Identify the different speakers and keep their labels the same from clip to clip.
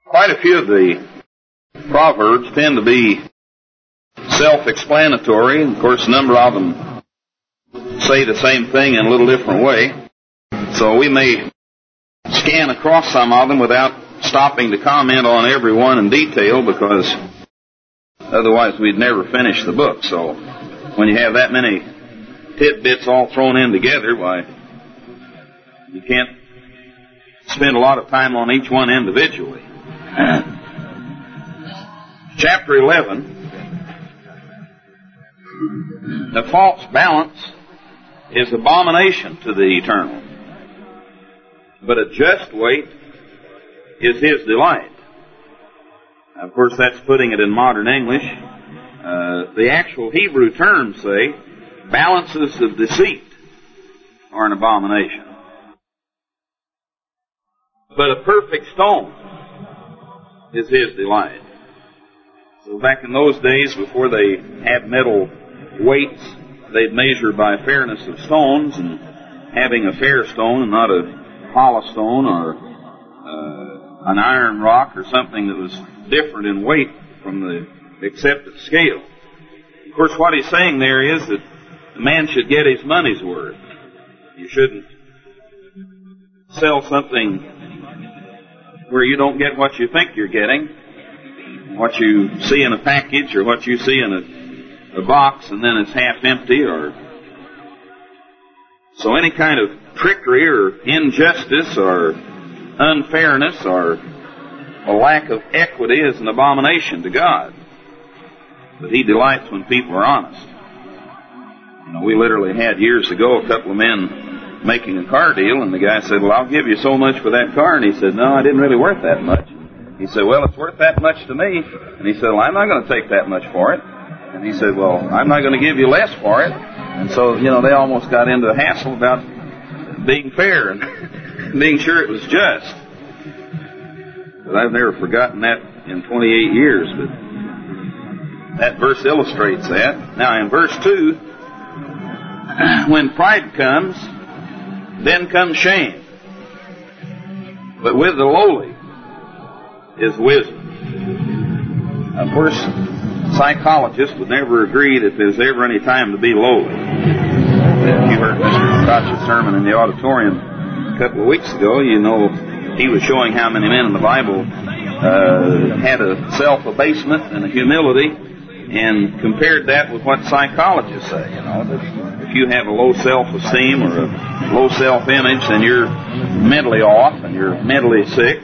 Speaker 1: Quite a few of the Proverbs tend to be self-explanatory. Of course, a number of them say the same thing in a little different way. So we may scan across some of them without stopping to comment on every one in detail, because otherwise we'd never finish the book. So when you have that many tidbits all thrown in together, why, you can't spend a lot of time on each one individually. Chapter 11, the false balance is abomination to the Eternal, but a just weight is His delight. Now, of course, that's putting it in modern English. The actual Hebrew terms say balances of deceit are an abomination, but a perfect stone is His delight. So back in those days, before they had metal weights, they'd measure by fairness of stones, and having a fair stone and not a hollow stone or an iron rock or something that was different in weight from the accepted scale. Of course, what he's saying there is that the man should get his money's worth. You shouldn't sell something where you don't get what you think you're getting, what you see in a package or what you see in a box, and then it's half empty. Or so any kind of trickery or injustice or unfairness or a lack of equity is an abomination to God. But He delights when people are honest. You know, we literally had years ago a couple of men making a car deal, and the guy said, "Well, I'll give you so much for that car." And he said, "No, I didn't really worth that much." He said, "Well, it's worth that much to me." And he said, "Well, I'm not going to take that much for it." And he said, "Well, I'm not going to give you less for it." And so, they almost got into a hassle about being fair and being sure it was just. But I've never forgotten that in 28 years. But that verse illustrates that. Now, in verse 2, when pride comes, then comes shame. But with the lowly is wisdom. Of course, psychologists would never agree that there's ever any time to be lowly. If you heard Mr. Koch's sermon in the auditorium a couple of weeks ago, he was showing how many men in the Bible had a self-abasement and a humility, and compared that with what psychologists say. That if you have a low self-esteem or a low self-image, then you're mentally off and you're mentally sick.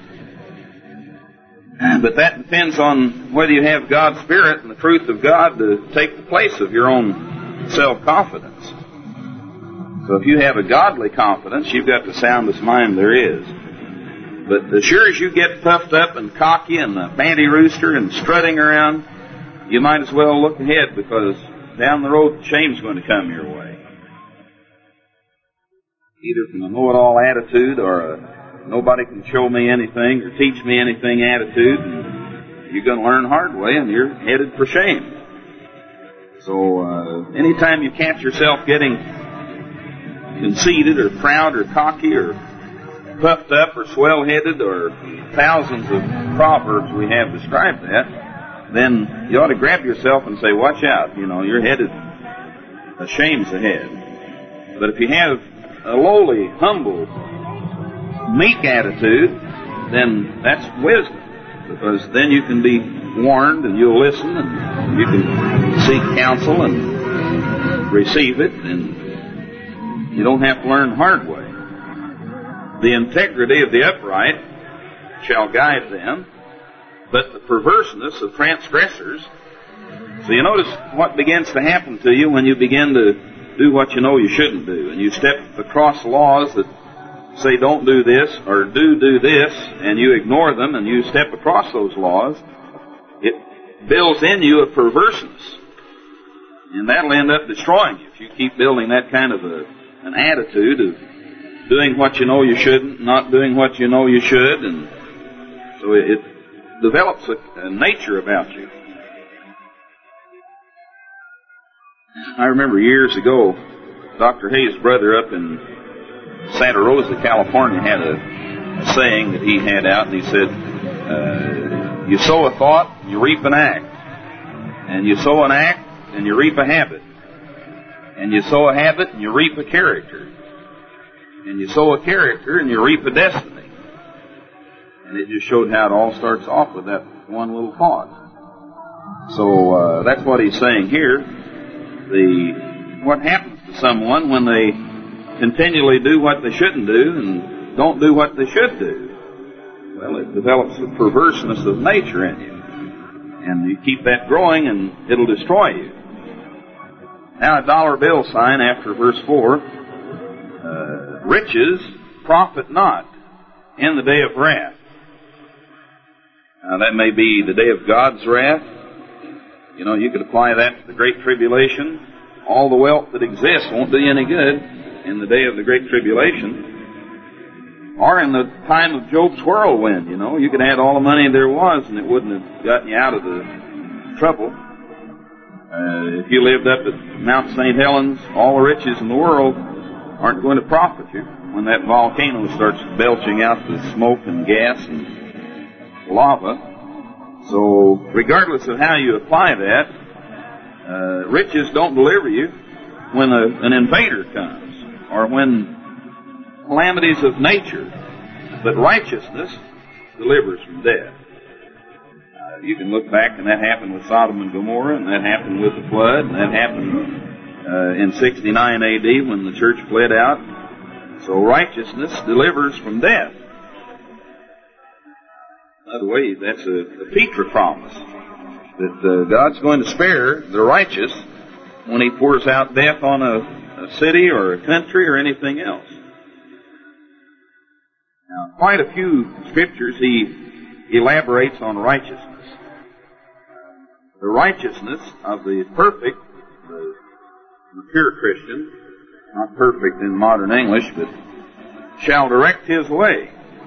Speaker 1: But that depends on whether you have God's Spirit and the truth of God to take the place of your own self-confidence. So if you have a godly confidence, you've got the soundest mind there is. But as sure as you get puffed up and cocky and a banty rooster and strutting around, you might as well look ahead, because down the road shame's going to come your way. Either from a know-it-all attitude or a nobody can show me anything or teach me anything attitude, and you're going to learn the hard way and you're headed for shame. So anytime you catch yourself getting conceited or proud or cocky or puffed up or swell-headed, or thousands of proverbs we have described that, then you ought to grab yourself and say, watch out, you're headed, shame's ahead. But if you have a lowly, humble, meek attitude, then that's wisdom, because then you can be warned and you'll listen and you can seek counsel and receive it, and you don't have to learn the hard way. The integrity of the upright shall guide them, but the perverseness of transgressors. So you notice what begins to happen to you when you begin to do what you know you shouldn't do, and you step across laws that say don't do this or do this, and you ignore them and you step across those laws. It builds in you a perverseness, and that'll end up destroying you if you keep building that kind of an attitude of doing what you know you shouldn't, not doing what you know you should, and so it develops a nature about you. I remember years ago, Dr. Hayes' brother up in Santa Rosa, California, had a saying that he had out, and he said, You sow a thought, you reap an act. And you sow an act, and you reap a habit. And you sow a habit, and you reap a character. And you sow a character, and you reap a destiny. And it just showed how it all starts off with that one little thought. So that's what he's saying here. What happens to someone when they continually do what they shouldn't do and don't do what they should do? Well, it develops a perverseness of nature in you. And you keep that growing and it'll destroy you. Now a dollar bill sign after verse 4. Riches profit not in the day of wrath. Now that may be the day of God's wrath. You know, you could apply that to the Great Tribulation. All the wealth that exists won't do you any good in the day of the Great Tribulation. Or in the time of Job's whirlwind, you know. You could add all the money there was and it wouldn't have gotten you out of the trouble. If you lived up at Mount St. Helens, all the riches in the world aren't going to profit you when that volcano starts belching out the smoke and gas and lava. So, regardless of how you apply that, riches don't deliver you when an invader comes or when calamities of nature, but righteousness delivers from death. You can look back, and that happened with Sodom and Gomorrah, and that happened with the flood, and that happened in 69 A.D. when the church fled out. So righteousness delivers from death. Another way, that's a Petra promise, that God's going to spare the righteous when He pours out death on a city or a country or anything else. Now, quite a few scriptures He elaborates on righteousness. The righteousness of the perfect, the pure Christian, not perfect in modern English, but shall direct his way.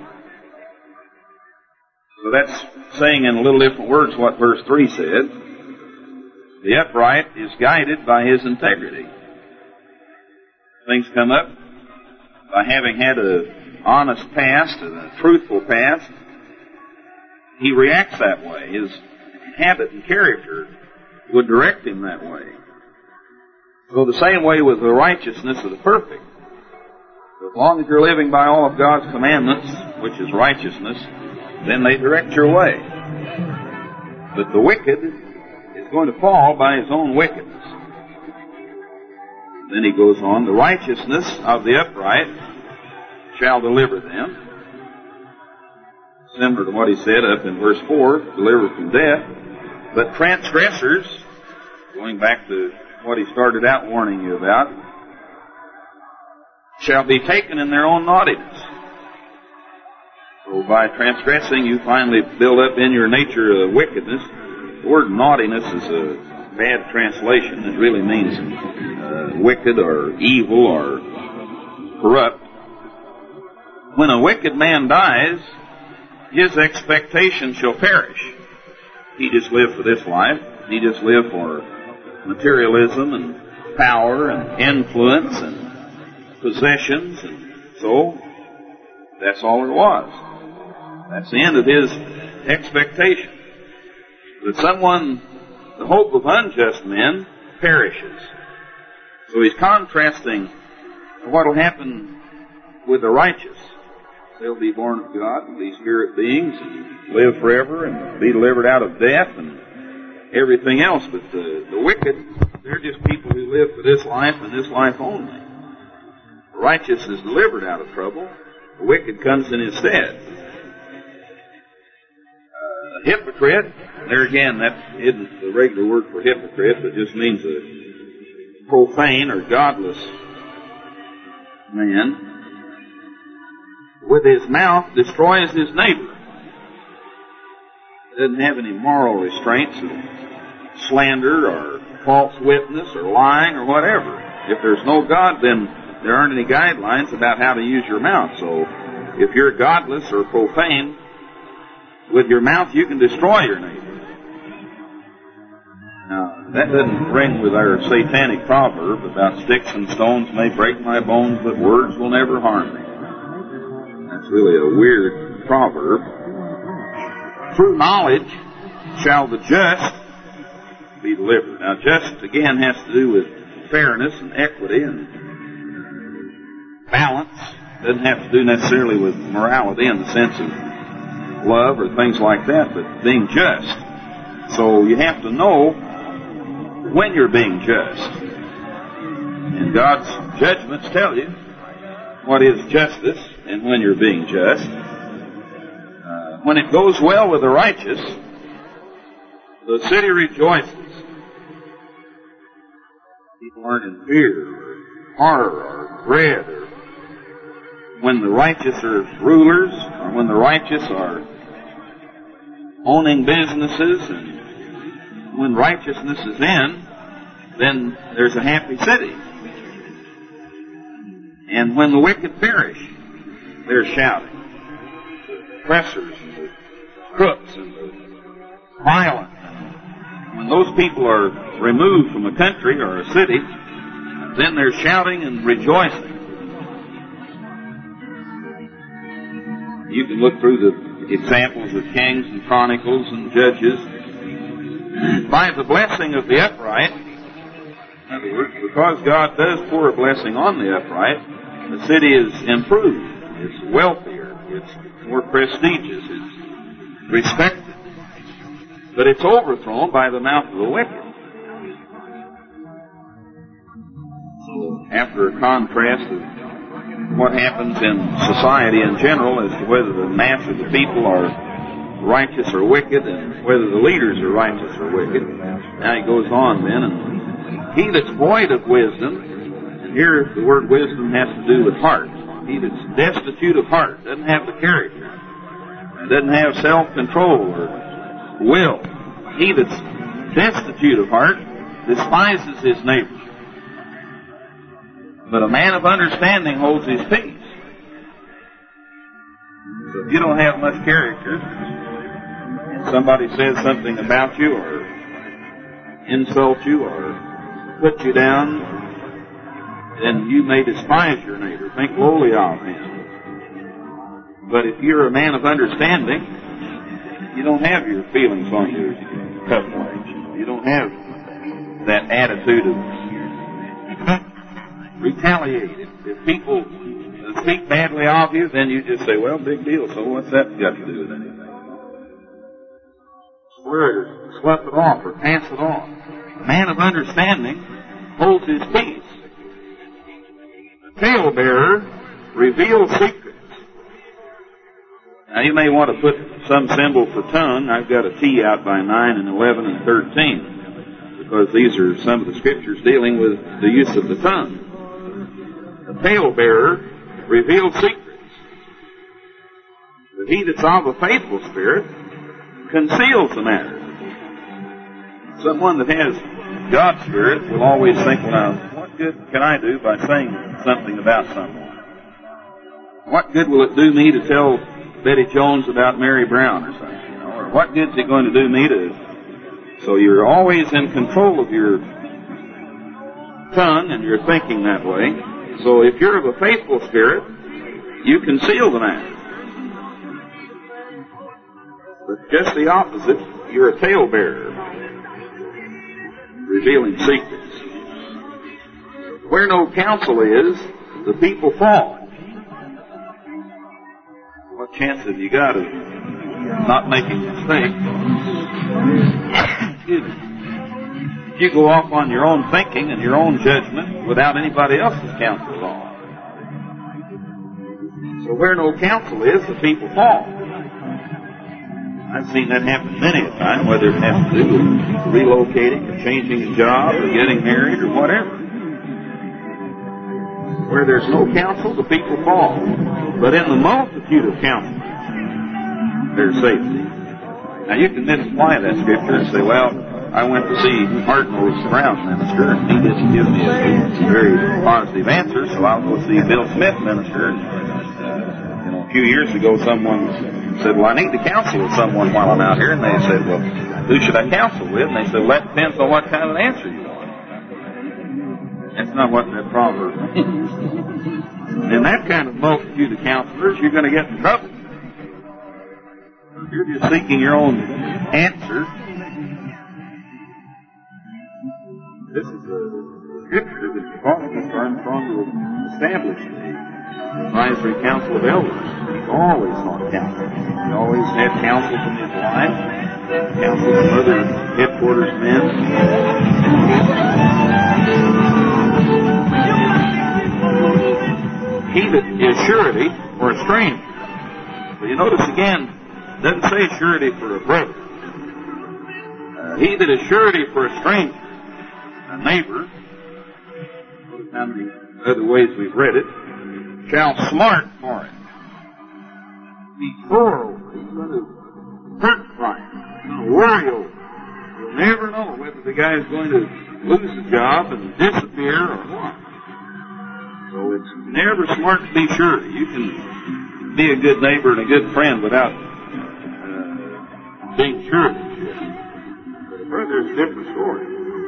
Speaker 1: So that's saying in a little different words what verse 3 said. The upright is guided by his integrity. Things come up by having had an honest past and a truthful past. He reacts that way. His habit and character would direct him that way. So the same way with the righteousness of the perfect. As long as you're living by all of God's commandments, which is righteousness, then they direct your way. But the wicked is going to fall by his own wickedness. Then he goes on, the righteousness of the upright shall deliver them. Similar to what he said up in verse 4, deliver from death. But transgressors, going back to what he started out warning you about, shall be taken in their own naughtiness. So by transgressing, you finally build up in your nature a wickedness. The word naughtiness is a bad translation. It really means wicked or evil or corrupt. When a wicked man dies, his expectation shall perish. He just lived for this life. He just lived for materialism and power and influence and possessions, and so that's all there was. That's the end of his expectation. But someone, the hope of unjust men perishes. So he's contrasting what will happen with the righteous. They'll be born of God and be spirit beings and live forever and be delivered out of death and everything else. But the wicked, they're just people who live for this life and this life only. The righteous is delivered out of trouble. The wicked comes in his stead. A hypocrite, there again, that isn't the regular word for hypocrite, but just means a profane or godless man. With his mouth destroys his neighbor. Doesn't have any moral restraints of slander or false witness or lying or whatever. If there's no God, then there aren't any guidelines about how to use your mouth. So if you're godless or profane, with your mouth you can destroy your neighbor. Now, that doesn't ring with our satanic proverb about sticks and stones may break my bones, but words will never harm me. That's really a weird proverb. through knowledge shall the just be delivered. Now, just, again, has to do with fairness and equity and balance. Doesn't have to do necessarily with morality in the sense of love or things like that, but being just. So you have to know when you're being just. And God's judgments tell you what is justice and when you're being just. When it goes well with the righteous, the city rejoices. People aren't in fear or horror or dread. Or when the righteous are rulers, or when the righteous are owning businesses, and when righteousness is in, then there's a happy city. And when the wicked perish, they're shouting. The oppressors and the crooks and the violent. When those people are removed from a country or a city, then they're shouting and rejoicing. You can look through the examples of Kings and Chronicles and Judges. By the blessing of the upright, in other words, because God does pour a blessing on the upright, the city is improved, it's wealthier, it's more prestigious, it's respected. But it's overthrown by the mouth of the wicked. So, after a contrast of what happens in society in general as to whether the mass of the people are righteous or wicked, and whether the leaders are righteous or wicked, now he goes on then, and he that's void of wisdom, and here the word wisdom has to do with heart. He that's destitute of heart, doesn't have the character, doesn't have self-control or will. He that's destitute of heart despises his neighbor. But a man of understanding holds his peace. So if you don't have much character, and somebody says something about you, or insult you, or put you down, then you may despise your neighbor, think lowly of him. But if you're a man of understanding, you don't have your feelings on your cuff legs. You don't have that attitude of retaliate. If people speak badly of you, then you just say, well, big deal, so what's that got to do with anything? Swear it or slough it off or pass it on. A man of understanding holds his peace. A talebearer reveals secrets. Now, you may want to put some symbol for tongue. I've got a T out by 9 and 11 and 13, because these are some of the scriptures dealing with the use of the tongue. The talebearer reveals secrets. But he that's of a faithful spirit conceals the matter. Someone that has God's spirit will always think, well, now, what good can I do by saying something about someone? What good will it do me to tell Betty Jones about Mary Brown or something? Or what good is it going to do me to... So you're always in control of your tongue and your thinking that way. So if you're of a faithful spirit, you conceal the matter. But just the opposite, you're a talebearer, revealing secrets. Where no counsel is, the people fall. What chance have you got of not making a mistake? Excuse me. If you go off on your own thinking and your own judgment without anybody else's counsel at all. So where no counsel is, the people fall. I've seen that happen many a time, whether it has to do with relocating or changing a job or getting married or whatever. Where there's no counsel, the people fall. But in the multitude of counsel, there's safety. Now you can misapply that scripture and say, well, I went to see Hartnell's Brown minister, and he didn't give me a very positive answer, so I'll go see Bill Smith minister. A few years ago, someone said, well, I need to counsel with someone while I'm out here. And they said, well, who should I counsel with? And they said, well, that depends on what kind of an answer you want. That's not what that proverb means. In that kind of multitude of counselors, you're going to get in trouble. You're just seeking your own answer. This is a scripture that Mr. Armstrong will establish the Advisory Council of Elders. He's always sought counsel. He always had counsel from his wife, counsel from other headquarters men. He that is surety for a stranger. But you notice again, it doesn't say surety for a brother. He that is surety for a stranger, a neighbor, notice how many other ways we've read it, shall smart for it. Be sore over it. He's going to hurt by it. He's going to worry over it. You'll never know whether the guy is going to lose his job and disappear or what. So it's never smart to be sure. You can be a good neighbor and a good friend without being sure. But a brother is a different story.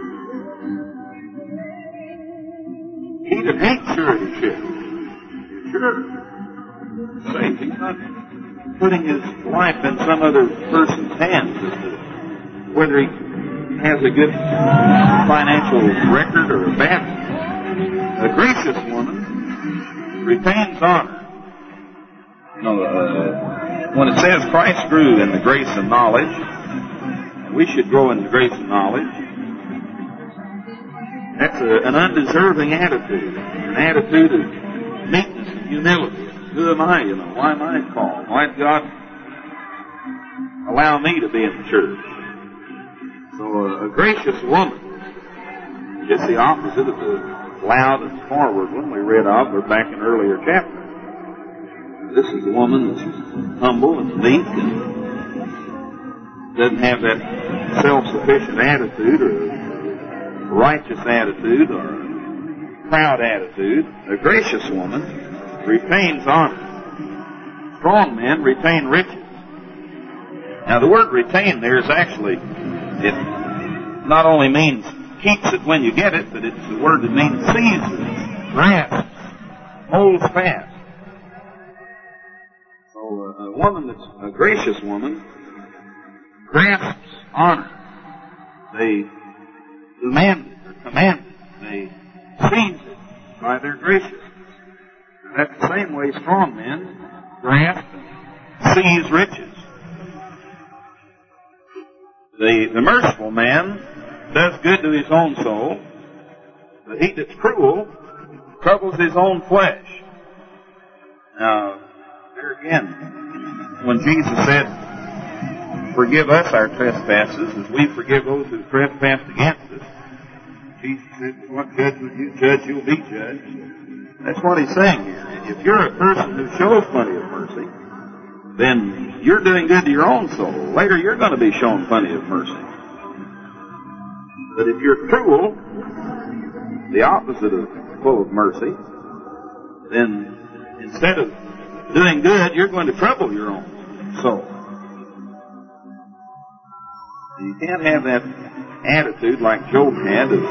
Speaker 1: He that hates suretyship is sure. Safe. He's not putting his life in some other person's hands as to whether he has a good financial record or a bad one. A gracious woman retains honor. You know, when it says Christ grew in the grace and knowledge, and we should grow in the grace and knowledge, that's an undeserving attitude. An attitude of meekness and humility. Who am I, you know? Why am I called? Why did God allow me to be in the church? So a gracious woman is the opposite of the loud and forward one we read of back in earlier chapters. This is a woman that's humble and meek and doesn't have that self-sufficient attitude or a righteous attitude or a proud attitude. A gracious woman retains honor. Strong men retain riches. Now the word retain there is actually, it not only means keeps it when you get it, but it's the word that means seizes, grasps, holds fast. So a woman that's a gracious woman grasps honor. They demand it or command it. They seize it by their graciousness. That's the same way strong men grasp and seize riches. The merciful man does good to his own soul, but he that's cruel troubles his own flesh. Now, there again, when Jesus said, forgive us our trespasses as we forgive those who trespass against us, Jesus said, what judgment you judge, you'll be judged. That's what he's saying here. If you're a person who shows plenty of mercy, then you're doing good to your own soul. Later you're going to be shown plenty of mercy. But if you're cruel, the opposite of full of mercy, then instead of doing good, you're going to trouble your own soul. You can't have that attitude like Job had of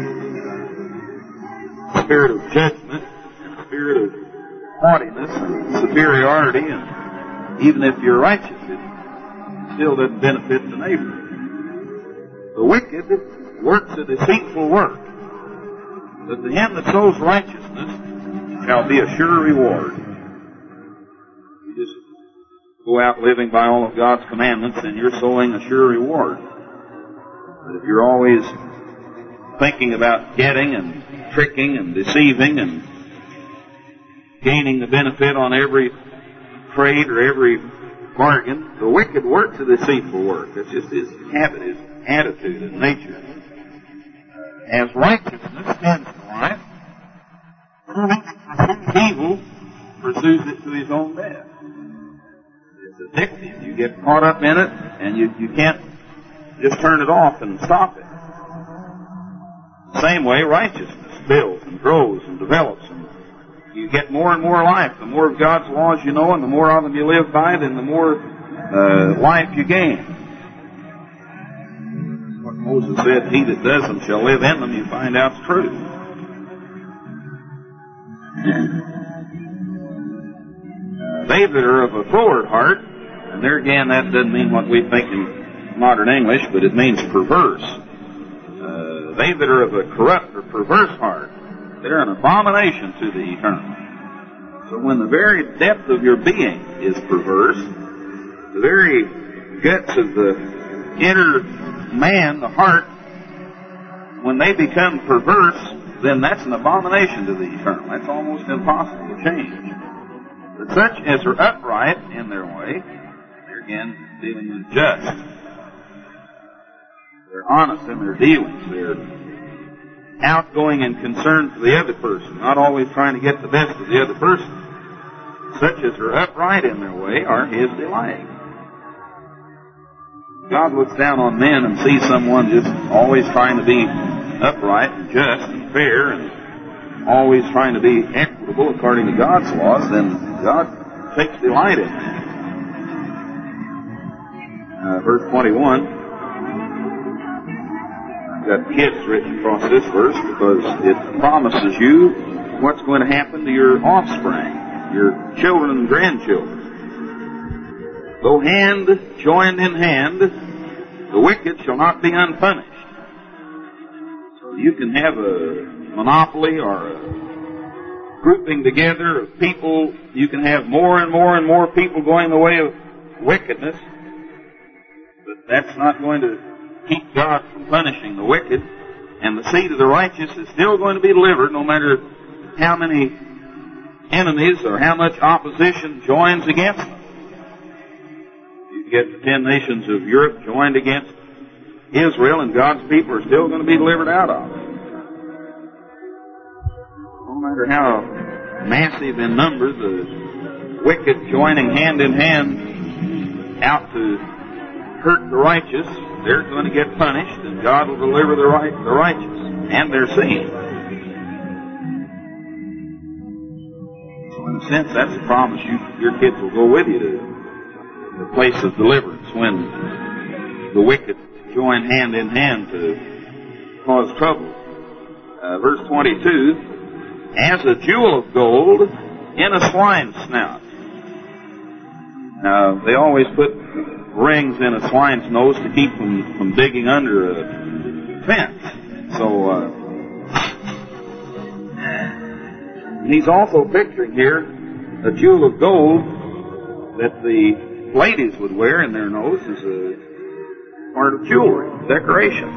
Speaker 1: spirit of judgment and spirit of haughtiness and superiority, and even if you're righteous, it still doesn't benefit the neighbor. The wicked works a deceitful work, but to him that sows righteousness shall be a sure reward. You just go out living by all of God's commandments, and you're sowing a sure reward. But if you're always thinking about getting and tricking and deceiving and gaining the benefit on every trade or every bargain, the wicked works a deceitful work. That's just his habit, his attitude, his nature. As righteousness tends to life, whoever pursues evil pursues it to his own death. It's addictive. You get caught up in it, and you can't just turn it off and stop it. The same way, righteousness builds and grows and develops, and you get more and more life. The more of God's laws you know, and the more of them you live by, then the more life you gain. What Moses said, he that does them shall live in them, you find out's true. They that are of a froward heart And there again, that doesn't mean what we think in modern English, but it means perverse. They that are of a corrupt or perverse heart, they're an abomination to the eternal. So when the very depth of your being is perverse, the very guts of the inner man, the heart, when they become perverse, then that's an abomination to the eternal. That's almost impossible to change. But such as are upright in their way, they're again dealing with just. They're honest in their dealings. They're outgoing and concerned for the other person, not always trying to get the best of the other person. Such as are upright in their way are His delight. God looks down on men and sees someone just always trying to be upright and just and fair and always trying to be equitable according to God's laws, then God takes delight in that. Verse 21. I've got kids written across this verse because it promises you what's going to happen to your offspring, your children and grandchildren. Though hand joined in hand, the wicked shall not be unpunished. So you can have a monopoly or a grouping together of people. You can have more and more and more people going the way of wickedness, but that's not going to keep God from punishing the wicked. And the seed of the righteous is still going to be delivered no matter how many enemies or how much opposition joins against them. You get the 10 nations of Europe joined against Israel, and God's people are still going to be delivered out of it. No matter how massive in number, the wicked joining hand in hand out to hurt the righteous, they're going to get punished, and God will deliver the righteous and their seed. So in a sense, that's a promise. Your kids will go with you to the place of deliverance when the wicked join hand in hand to cause trouble. Verse 22, as a jewel of gold in a swine's snout. Now, they always put rings in a swine's nose to keep them from digging under a fence. So, he's also picturing here a jewel of gold that the ladies would wear in their nose as a part of jewelry, decoration.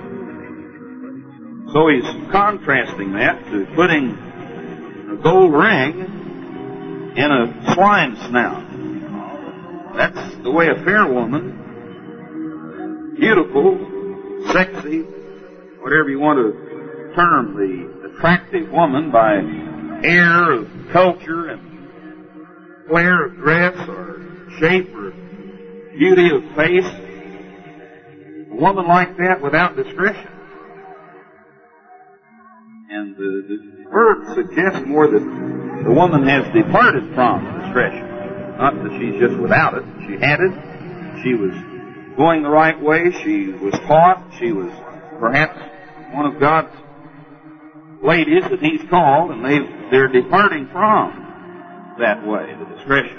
Speaker 1: So he's contrasting that to putting a gold ring in a swine's snout. That's the way a fair woman, beautiful, sexy, whatever you want to term the attractive woman by air of culture and flair of dress or shape or beauty of face, a woman like that without discretion. And the word suggests more that the woman has departed from discretion. Not that she's just without it. She had it. She was going the right way. She was taught. She was perhaps one of God's ladies that He's called, and they're departing from that way, the discretion.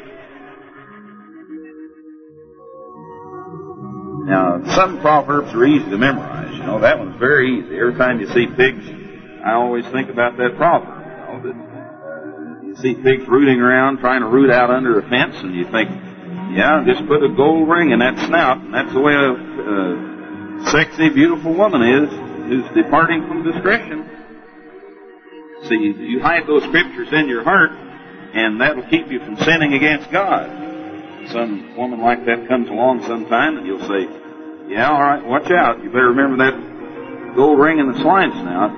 Speaker 1: Now, some proverbs are easy to memorize. You know, that one's very easy. Every time you see pigs, I always think about that proverb. You know, that you see pigs rooting around, trying to root out under a fence, and you think, yeah, just put a gold ring in that snout, and that's the way a sexy, beautiful woman is, who's departing from discretion. See, you hide those scriptures in your heart, and that'll keep you from sinning against God. Some woman like that comes along sometime, and you'll say, yeah, all right, watch out. You better remember that gold ring in the swine's snout.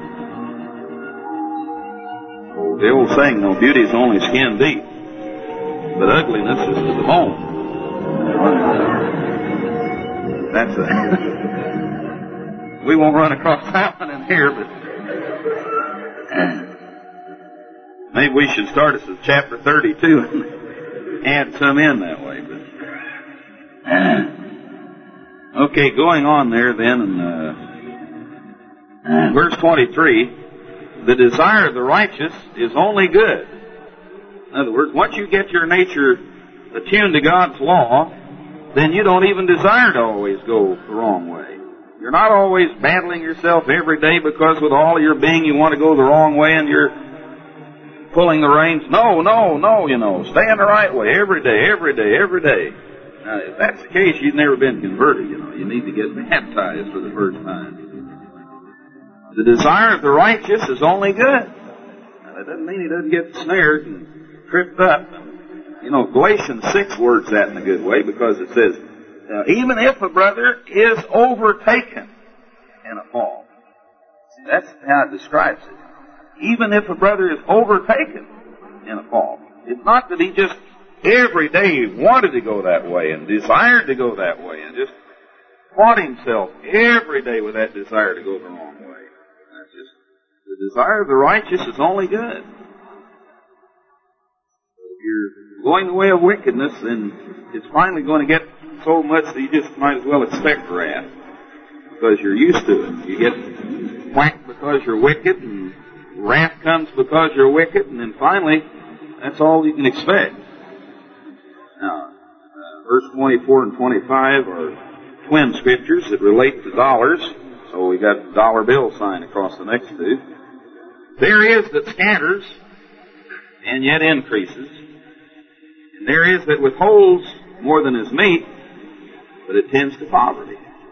Speaker 1: The old saying, no, beauty is only skin deep, but ugliness is to the bone. That's we won't run across that one in here, but maybe we should start us at chapter 32 and add some in that way. But okay, going on there then, in verse 23, the desire of the righteous is only good. In other words, once you get your nature attuned to God's law, then you don't even desire to always go the wrong way. You're not always battling yourself every day because with all of your being you want to go the wrong way and you're pulling the reins. No, stay in the right way every day. Now, if that's the case, you've never been converted, You need to get baptized for the first time. The desire of the righteous is only good. Now, that doesn't mean he doesn't get snared and tripped up. Galatians 6 words that in a good way because it says, even if a brother is overtaken in a fault. That's how it describes it. Even if a brother is overtaken in a fault. It's not that he just every day wanted to go that way and desired to go that way and just fought himself every day with that desire to go the wrong way. That's just, the desire of the righteous is only good. If you're going the way of wickedness, then it's finally going to get so much that you just might as well expect wrath because you're used to it. You get whacked because you're wicked, and wrath comes because you're wicked, and then finally, that's all you can expect. Now, verse 24 and 25 are twin scriptures that relate to dollars, so we got the dollar bill sign across the next two. There is that scatters and yet increases, and there is that withholds more than is meet, but it tends to poverty.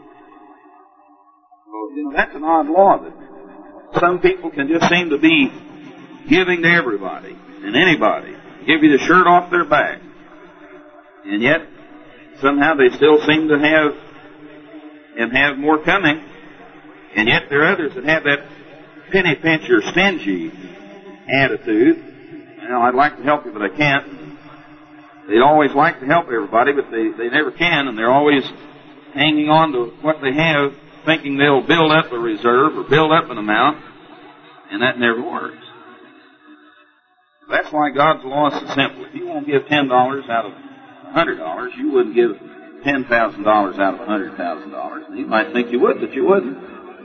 Speaker 1: So, that's an odd law that some people can just seem to be giving to everybody and anybody, give you the shirt off their back, and yet somehow they still seem to have more coming, and yet there are others that have that penny pincher, stingy attitude. I'd like to help you, but I can't. They'd always like to help everybody, but they never can, and they're always hanging on to what they have, thinking they'll build up a reserve or build up an amount, and that never works. That's why God's law is so simple. If you won't give $10 out of $100, you wouldn't give $10,000 out of $100,000. And you might think you would, but you wouldn't.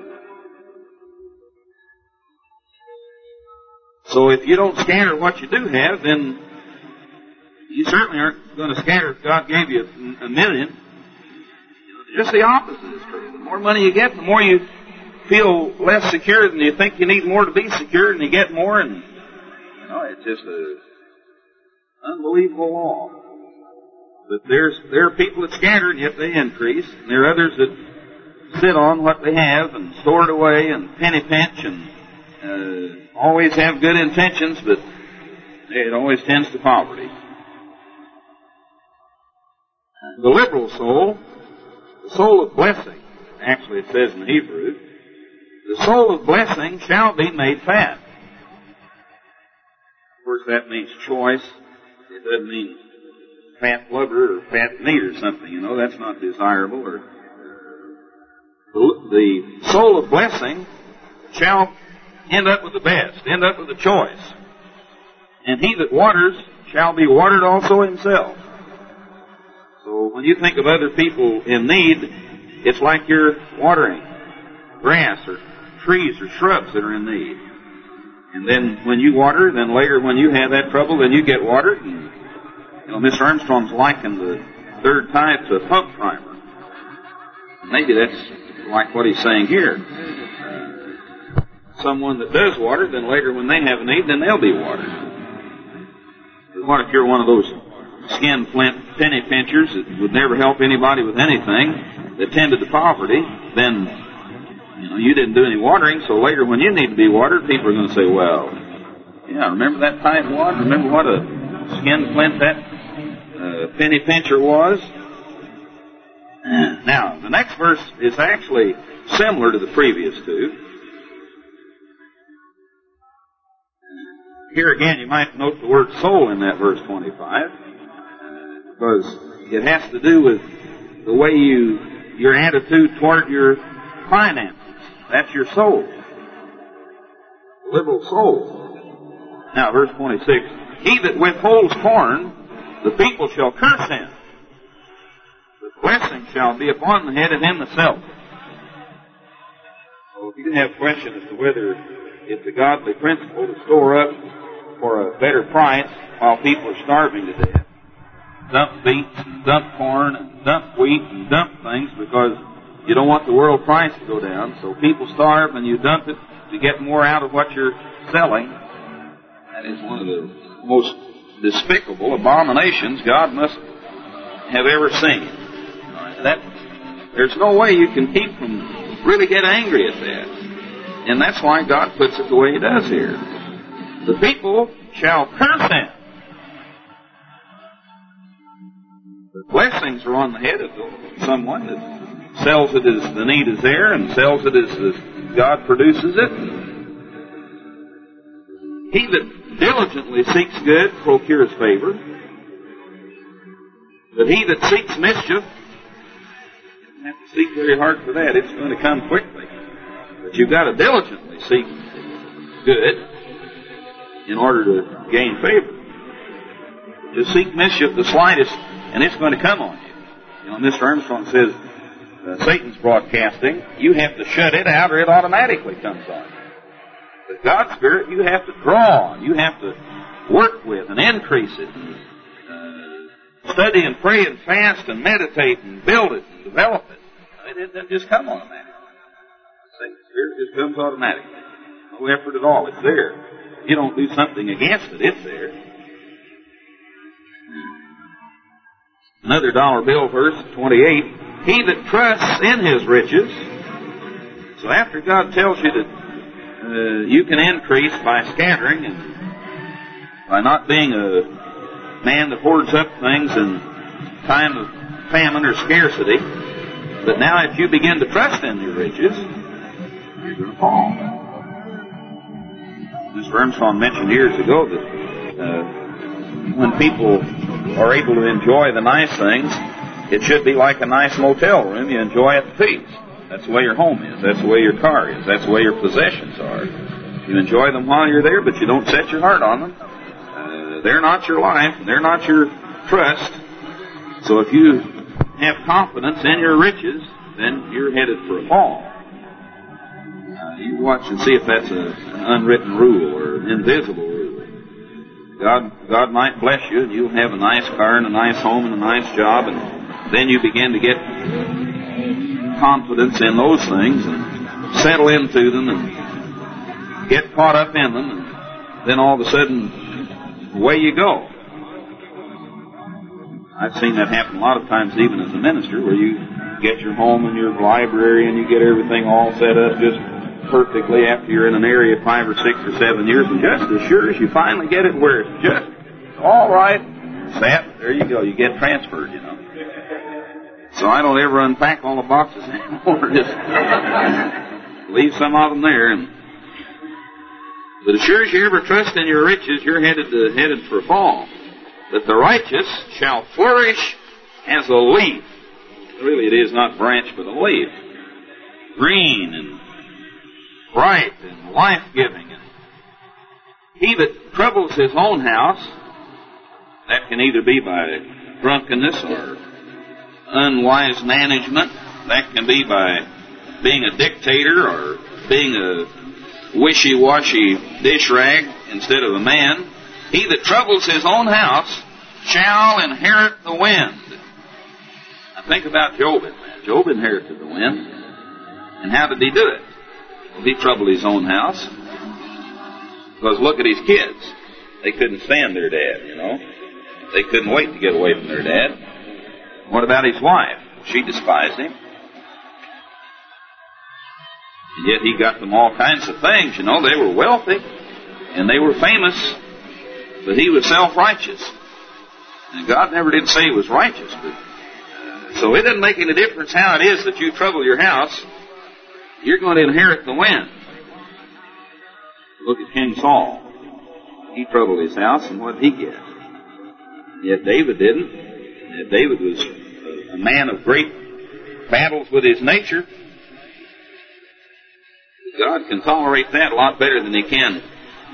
Speaker 1: So if you don't scatter what you do have, then you certainly aren't going to scatter if God gave you a million. Just the opposite is true. The more money you get, the more you feel less secure, and you think you need more to be secure, and you get more, and it's just an unbelievable law. But there are people that scatter, and yet they increase, and there are others that sit on what they have and store it away and penny pinch and always have good intentions, but it always tends to poverty. The liberal soul, the soul of blessing, actually it says in Hebrew, the soul of blessing shall be made fat. Of course, that means choice. It doesn't mean fat blubber or fat meat or something, that's not desirable. Or the soul of blessing shall end up with the best, end up with the choice. And he that waters shall be watered also himself. So when you think of other people in need, it's like you're watering grass or trees or shrubs that are in need. And then when you water, then later when you have that trouble, then you get watered. And Mr. Armstrong's likened the third tithe to a pump primer. Maybe that's like what he's saying here. Someone that does water, then later when they have a need, then they'll be watered. But what if you're one of those skin flint penny pinchers that would never help anybody with anything, that tended to poverty? Then you didn't do any watering, so later when you need to be watered, people are going to say, well, yeah, remember that tithe water? Remember what a skin flint that penny pincher was? Now, the next verse is actually similar to the previous two. Here again, you might note the word soul in that verse 25, because it has to do with the way your attitude toward your finances. That's your soul. The liberal soul. Now, verse 26. He that withholds corn, the people shall curse him. The blessing shall be upon the head of him that selleth. So if you have a question as to whether it's a godly principle to store up for a better price while people are starving to death, dump beets, and dump corn, and dump wheat, and dump things because you don't want the world price to go down. So people starve and you dump it to get more out of what you're selling. That is one of the most despicable abominations God must have ever seen. There's no way you can keep from really get angry at that. And that's why God puts it the way He does here. The people shall curse Him. The blessings are on the head of someone that sells it as the need is there and sells it as God produces it. He that diligently seeks good procures favor. But he that seeks mischief, you have to seek very hard for that. It's going to come quickly. But you've got to diligently seek good in order to gain favor. To seek mischief the slightest, and it's going to come on you. You know, Mr. Armstrong says Satan's broadcasting. You have to shut it out or it automatically comes on you. But God's Spirit you have to draw on. You have to work with and increase it. Study and pray and fast and meditate and build it and develop it. It doesn't just come automatically. The Spirit just comes automatically. No effort at all. It's there. You don't do something against it. It's there. Another dollar bill verse, 28. He that trusts in his riches. So after God tells you that you can increase by scattering and by not being a man that hoards up things in time of famine or scarcity, but now if you begin to trust in your riches, you're going to fall. Mr. Armstrong mentioned years ago that when people are able to enjoy the nice things, it should be like a nice motel room. You enjoy it to peace. That's the way your home is. That's the way your car is. That's the way your possessions are. You enjoy them while you're there, but you don't set your heart on them. They're not your life. They're not your trust. So if you have confidence in your riches, then you're headed for a fall. You watch and see if that's an unwritten rule or an invisible rule. God might bless you, and you'll have a nice car and a nice home and a nice job, and then you begin to get confidence in those things and settle into them and get caught up in them, and then all of a sudden, away you go. I've seen that happen a lot of times even as a minister, where you get your home and your library and you get everything all set up just perfectly after you're in an area 5 or 6 or 7 years, and just as sure as you finally get it where it's just all right, set, there you go, you get transferred, you know. So I don't ever unpack all the boxes anymore, just leave some of them there. But as sure as you ever trust in your riches, you're headed for a fall. But the righteous shall flourish as a leaf. Really, it is not branch, but a leaf. Green and bright and life-giving. He that troubles his own house, that can either be by drunkenness or unwise management. That can be by being a dictator or being a wishy-washy dish rag instead of a man. He that troubles his own house shall inherit the wind. Now think about Job. Job inherited the wind. And how did he do it? Well, he troubled his own house. Because look at his kids. They couldn't stand their dad, you know. They couldn't wait to get away from their dad. What about his wife? She despised him. And yet he got them all kinds of things, you know. They were wealthy and they were famous, but he was self-righteous. And God never did say he was righteous. So it doesn't make any difference how it is that you trouble your house. You're going to inherit the wind. Look at King Saul. He troubled his house, and what did he get? Yet David didn't. Yet David was a man of great battles with his nature. God can tolerate that a lot better than he can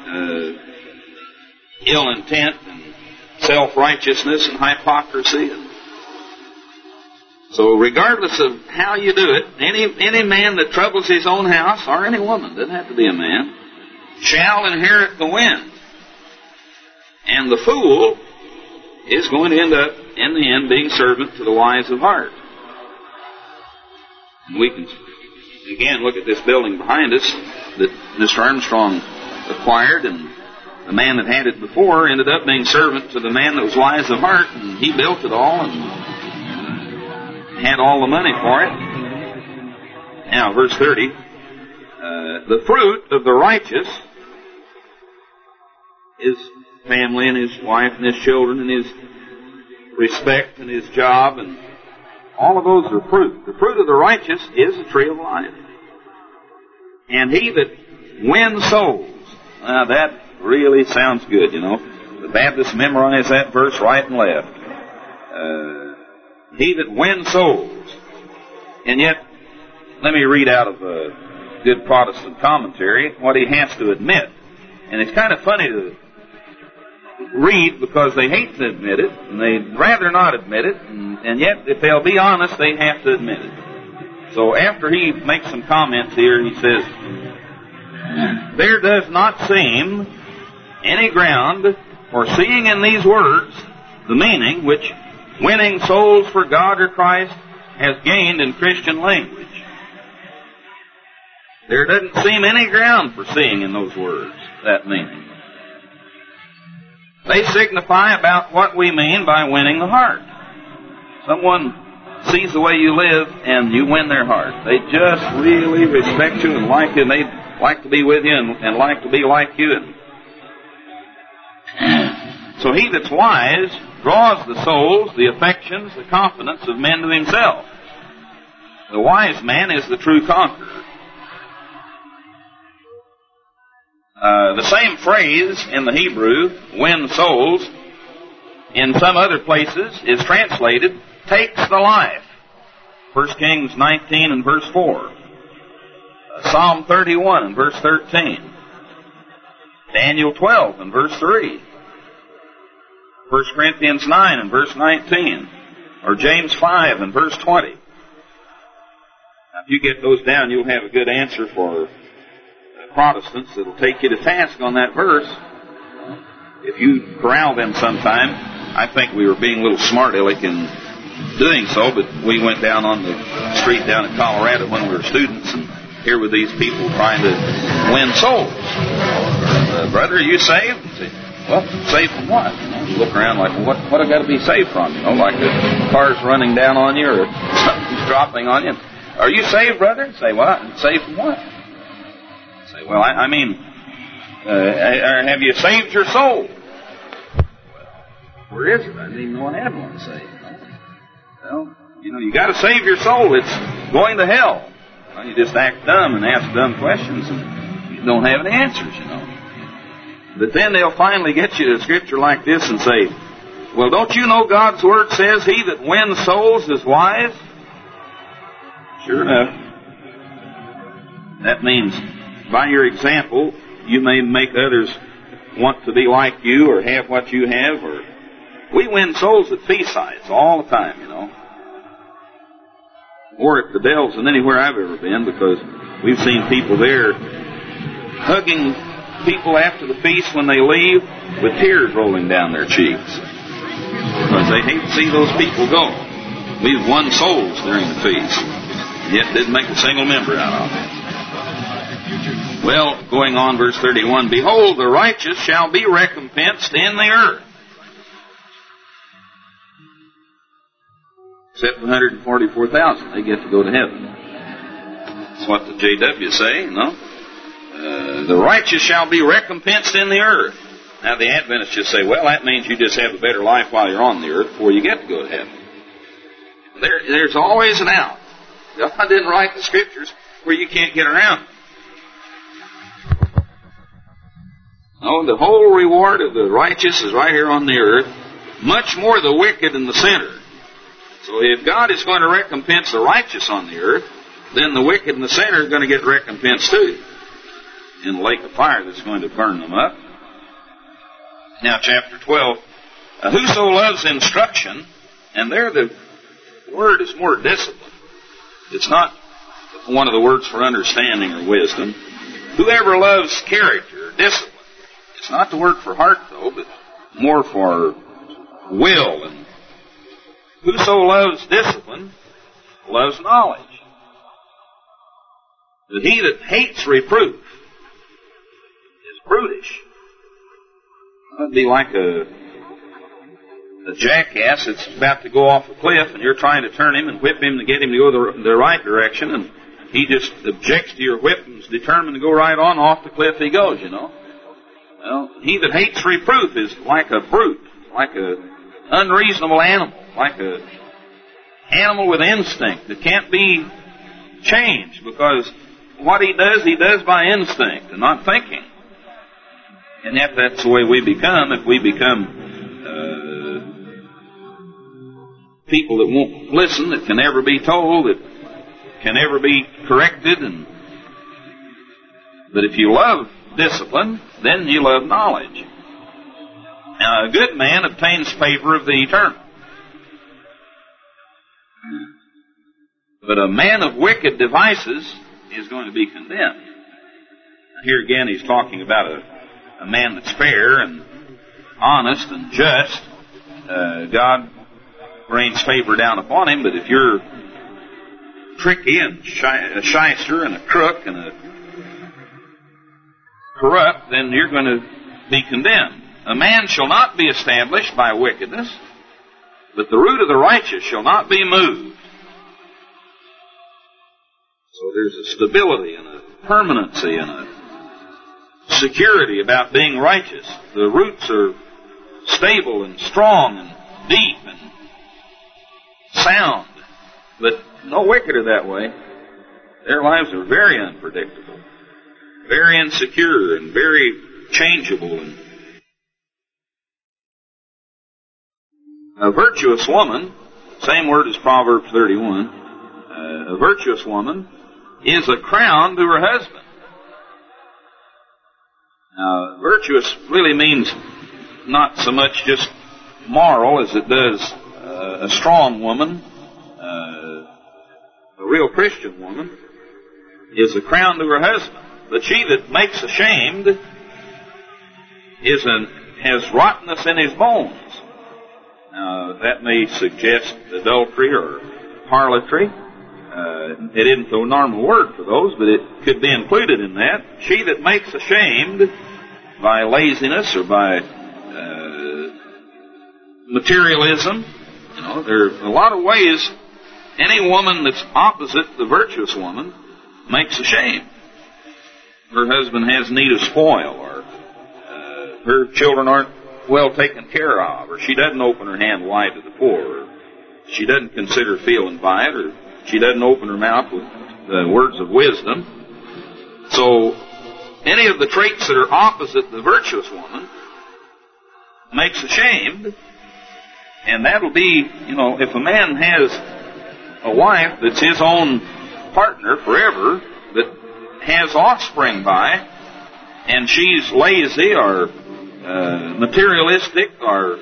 Speaker 1: ill intent and self-righteousness and hypocrisy. So regardless of how you do it, any man that troubles his own house, or any woman, doesn't have to be a man, shall inherit the wind. And the fool is going to end up in the end being servant to the wise of heart. And we can, again, look at this building behind us that Mr. Armstrong acquired, and the man that had it before ended up being servant to the man that was wise of heart, and he built it all and had all the money for it. Now, verse 30, the fruit of the righteous, his family and his wife and his children and his respect and his job, and all of those are fruit. The fruit of the righteous is the tree of life. And he that wins souls. Now that really sounds good, you know. The Baptists memorize that verse right and left. He that wins souls. And yet, let me read out of a good Protestant commentary what he has to admit. And it's kind of funny to read because they hate to admit it, and they'd rather not admit it, and yet if they'll be honest, they have to admit it. So after he makes some comments here, he says, there does not seem any ground for seeing in these words the meaning which winning souls for God or Christ has gained in Christian language. There doesn't seem any ground for seeing in those words that meaning. They signify about what we mean by winning the heart. Someone sees the way you live and you win their heart. They just really respect you and like you, and they like to be with you and like to be like you. So he that's wise draws the souls, the affections, the confidence of men to himself. The wise man is the true conqueror. The same phrase in the Hebrew, win souls, in some other places is translated, takes the life. 1 Kings 19 and verse 4. Psalm 31 and verse 13. Daniel 12 and verse 3. 1 Corinthians 9 and verse 19. Or James 5 and verse 20. Now, if you get those down, you'll have a good answer for Protestants that'll take you to task on that verse. If you corral them sometime, I think we were being a little smart-aleck in doing so, but we went down on the street down in Colorado when we were students, and here were these people trying to win souls. Brother, are you saved? Say, well, saved from what? You look around like, well, what have I got to be saved from? You know, like a car's running down on you or something's dropping on you. Are you saved, brother? Say, well, saved from what? Say, well, I mean, have you saved your soul? Where is it? I didn't even know I had one saved. Well, you know, you got to save your soul. It's going to hell. Well, you just act dumb and ask dumb questions and you don't have any answers, you know. But then they'll finally get you to a scripture like this and say, well, don't you know God's Word says he that wins souls is wise? Sure enough. That means by your example, you may make others want to be like you or have what you have. Or we win souls at feast sites all the time, you know. Or at the Dells than anywhere I've ever been, because we've seen people there hugging people after the feast when they leave with tears rolling down their cheeks. Because they hate to see those people go. We've won souls during the feast, yet didn't make a single member out of it. Well, going on, verse 31, behold, the righteous shall be recompensed in the earth. Except 144,000, they get to go to heaven. That's what the JW say, no? The righteous shall be recompensed in the earth. Now the Adventists just say, well, that means you just have a better life while you're on the earth before you get to go to heaven. There's always an out. God didn't write the scriptures where you can't get around. No, the whole reward of the righteous is right here on the earth, much more the wicked in the center. So if God is going to recompense the righteous on the earth, then the wicked in the center are going to get recompensed too, in the lake of fire that's going to burn them up. Now, chapter 12. Whoso loves instruction, and there the word is more discipline. It's not one of the words for understanding or wisdom. Whoever loves character, discipline. It's not the word for heart, though, but more for will and Whoso loves discipline loves knowledge. But he that hates reproof is brutish. That'd be like a jackass that's about to go off a cliff, and you're trying to turn him and whip him to get him to go the right direction, and he just objects to your whip and is determined to go right on off the cliff he goes, you know. Well, he that hates reproof is like a brute, like an unreasonable animal, like an animal with instinct that can't be changed, because what he does by instinct and not thinking. And yet that's the way we become if we become people that won't listen, that can never be told, that can never be corrected. But if you love discipline, then you love knowledge. Now, a good man obtains favor of the eternal. But a man of wicked devices is going to be condemned. Here again he's talking about a man that's fair and honest and just. God rains favor down upon him, but if you're tricky and a shyster and a crook and a corrupt, then you're going to be condemned. A man shall not be established by wickedness, but the root of the righteous shall not be moved. So there's a stability and a permanency and a security about being righteous. The roots are stable and strong and deep and sound. But no wicked are that way. Their lives are very unpredictable, very insecure, and very changeable. And a virtuous woman, same word as Proverbs 31, a virtuous woman is a crown to her husband. Now, virtuous really means not so much just moral as it does a strong woman. A real Christian woman is a crown to her husband. But she that makes ashamed has rottenness in his bones. Now, that may suggest adultery or harlotry. It isn't the normal word for those, but it could be included in that. She that makes ashamed by laziness or by materialism. You know, there are a lot of ways any woman that's opposite the virtuous woman makes ashamed. Her husband has need of spoil, or her children aren't well taken care of, or she doesn't open her hand wide to the poor, or she doesn't consider feeling by it, or she doesn't open her mouth with words of wisdom. So, any of the traits that are opposite the virtuous woman makes ashamed. And that'll be, if a man has a wife that's his own partner forever, that has offspring by, and she's lazy or materialistic or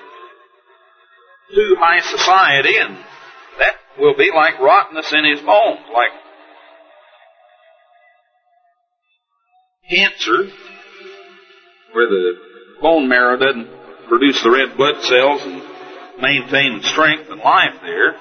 Speaker 1: too high society, and that will be like rottenness in his bones, like cancer, where the bone marrow doesn't produce the red blood cells and maintain strength and life there.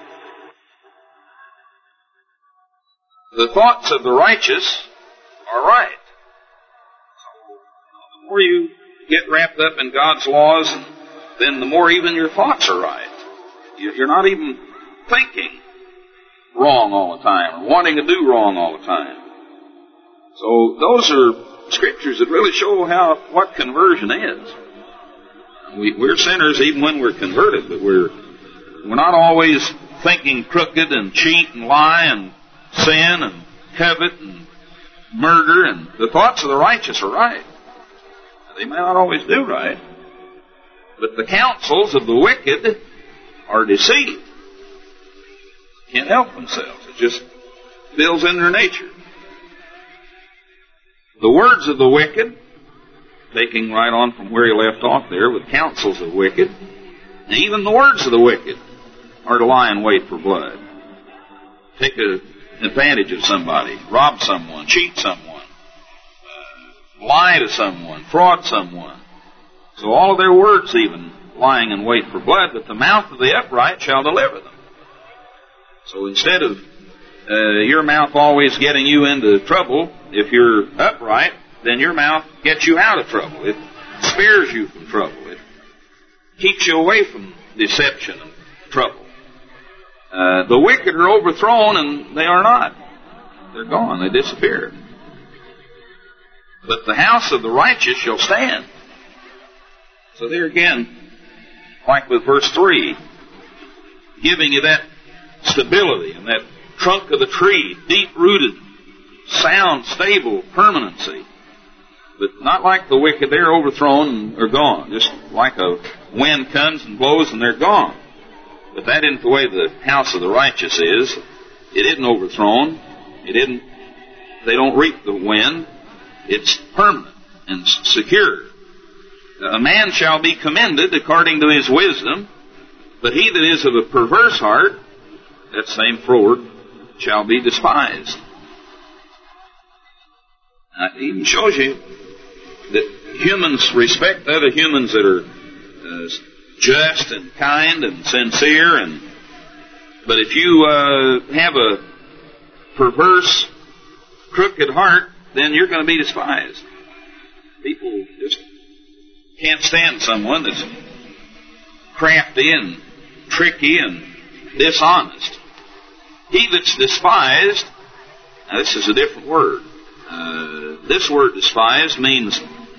Speaker 1: The thoughts of the righteous are right. So, the more you get wrapped up in God's laws, then the more even your thoughts are right. You're not even thinking wrong all the time, or wanting to do wrong all the time. So those are scriptures that really show what conversion is. We're sinners even when we're converted, but we're not always thinking crooked and cheat and lie and sin and covet and murder. And the thoughts of the righteous are right. They may not always do right, but the counsels of the wicked are deceit. Can't help themselves. It just builds in their nature. The words of the wicked, taking right on from where he left off there with counsels of wicked, and even the words of the wicked are to lie in wait for blood. Take advantage of somebody, rob someone, cheat someone, lie to someone, fraud someone. So all of their words even lying in wait for blood, but the mouth of the upright shall deliver them. So instead of your mouth always getting you into trouble, if you're upright, then your mouth gets you out of trouble. It spares you from trouble. It keeps you away from deception and trouble. The wicked are overthrown, and they are not. They're gone. They disappear. But the house of the righteous shall stand. So there again, like with verse 3, giving you that stability and that trunk of the tree, deep-rooted, sound, stable permanency. But not like the wicked. They're overthrown and are gone. Just like a wind comes and blows and they're gone. But that isn't the way the house of the righteous is. It isn't overthrown. They don't reap the wind. It's permanent and secure. A man shall be commended according to his wisdom, but he that is of a perverse heart, that same froward, shall be despised. Now, it even shows you that humans respect other humans that are just and kind and sincere, but if you have a perverse, crooked heart, then you're going to be despised. People just can't stand someone that's crafty and tricky and dishonest. He that's despised, now this is a different word. This word despised means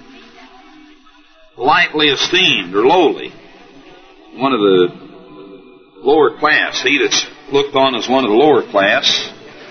Speaker 1: lightly esteemed or lowly. One of the lower class. He that's looked on as one of the lower class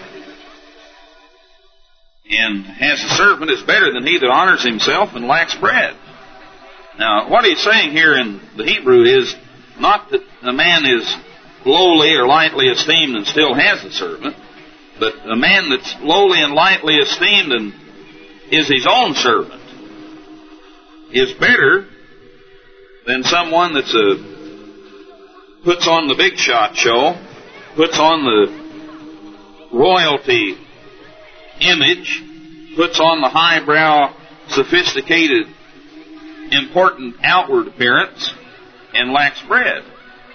Speaker 1: and has a servant is better than he that honors himself and lacks bread. Now, what he's saying here in the Hebrew is not that a man is lowly or lightly esteemed and still has a servant, but a man that's lowly and lightly esteemed and is his own servant is better than someone that's puts on the big shot show, puts on the royalty image, puts on the highbrow, sophisticated, important outward appearance, and lacks bread.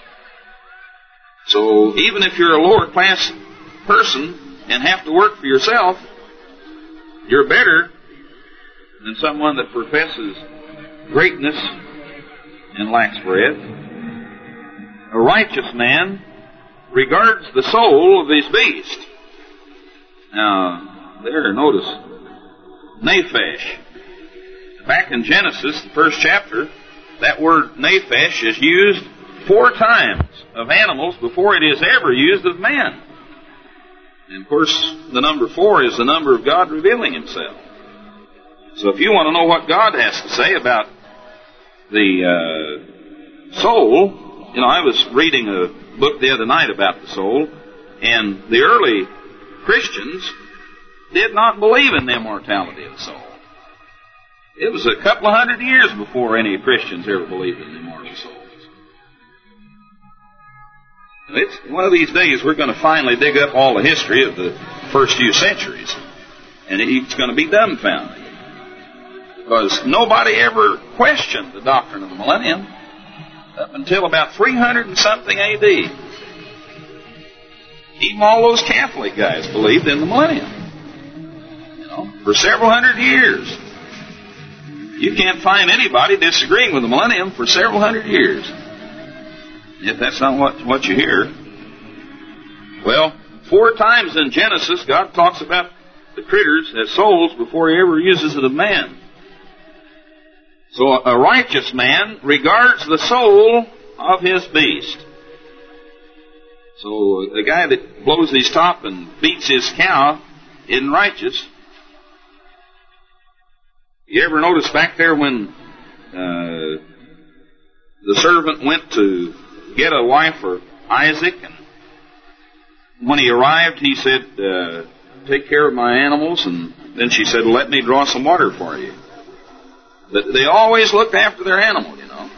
Speaker 1: So even if you're a lower class person and have to work for yourself, you're better than someone that professes greatness and lacks bread. A righteous man regards the soul of his beast. Now, there, notice, nephesh. Back in Genesis, the first chapter, that word nephesh is used 4 times of animals before it is ever used of man. And of course, the number 4 is the number of God revealing Himself. So if you want to know what God has to say about the soul, I was reading a book the other night about the soul, and the early Christians did not believe in the immortality of the soul. It was a couple of 100 years before any Christians ever believed in the immortal souls. It's one of these days we're going to finally dig up all the history of the first few centuries, and it's going to be dumbfounding. Because nobody ever questioned the doctrine of the millennium up until about 300 and something A.D. Even all those Catholic guys believed in the millennium. For several hundred years. You can't find anybody disagreeing with the millennium for several hundred years. If that's not what you hear. Well, 4 times in Genesis, God talks about the critters as souls before He ever uses it of man. So a righteous man regards the soul of his beast. So the guy that blows his top and beats his cow isn't righteous. You ever notice back there when the servant went to get a wife for Isaac, and when he arrived, he said, take care of my animals, and then she said, let me draw some water for you. But they always looked after their animal,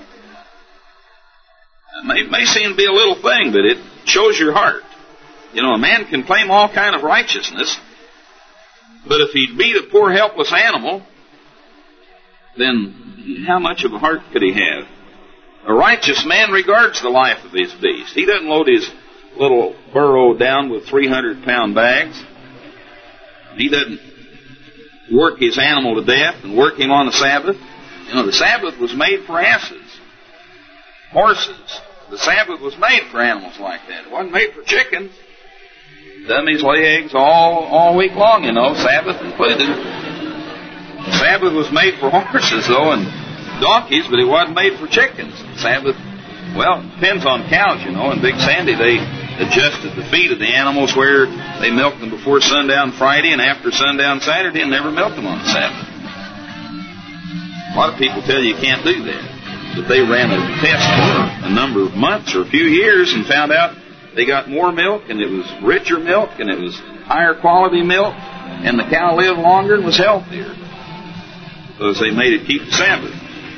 Speaker 1: It may seem to be a little thing, but it shows your heart. A man can claim all kind of righteousness, but if he'd beat a poor helpless animal, then how much of a heart could he have? A righteous man regards the life of his beast. He doesn't load his little burro down with 300-pound bags. He doesn't work his animal to death and work him on the Sabbath. You know, the Sabbath was made for asses, horses. The Sabbath was made for animals like that. It wasn't made for chickens. Dummies lay eggs all week long, you know, Sabbath included. The Sabbath was made for horses, though, and donkeys, but it wasn't made for chickens. Sabbath, well, it depends on cows, you know. In Big Sandy, they adjusted the feed of the animals where they milked them before sundown Friday and after sundown Saturday and never milked them on the Sabbath. A lot of people tell you can't do that. But they ran a test for a number of months or a few years and found out they got more milk, and it was richer milk, and it was higher quality milk, and the cow lived longer and was healthier because they made it keep the Sabbath.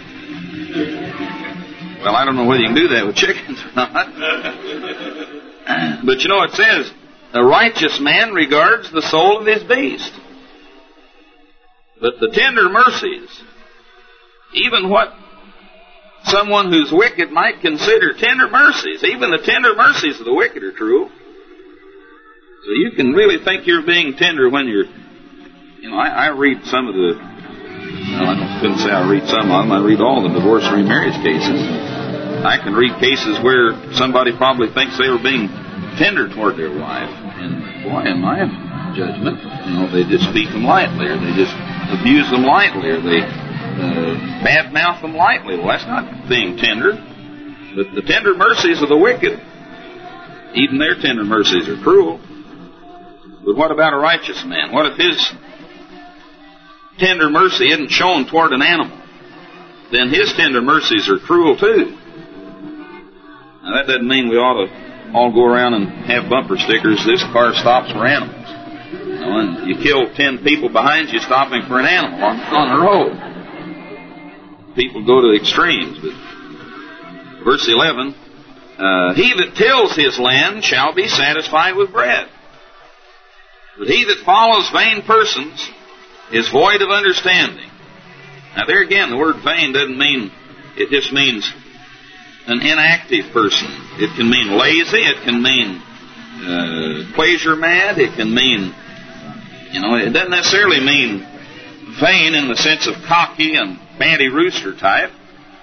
Speaker 1: Well, I don't know whether you can do that with chickens or not. But you know, it says, a righteous man regards the soul of his beast. But the tender mercies, even what someone who's wicked might consider tender mercies, even the tender mercies of the wicked are cruel. So you can really think you're being tender when you're, you know, I read some of the, well, I couldn't say I read some of them. I read all the divorce and remarriage cases. I can read cases where somebody probably thinks they were being tender toward their wife. And boy, in my judgment, you know, they just speak them lightly, or they just abuse them lightly, or they bad-mouth them lightly. Well, that's not being tender. But the tender mercies of the wicked, even their tender mercies are cruel. But what about a righteous man? What if his tender mercy isn't shown toward an animal? Then his tender mercies are cruel too. Now, that doesn't mean we ought to all go around and have bumper stickers, this car stops for animals. You know, and you kill 10 people behind you stopping for an animal on the road. People go to extremes. But verse 11, he that tills his land shall be satisfied with bread. But he that follows vain persons is void of understanding. Now there again, the word vain doesn't mean, it just means an inactive person. It can mean lazy, it can mean pleasure mad, it can mean, you know, it doesn't necessarily mean vain in the sense of cocky and banty rooster type.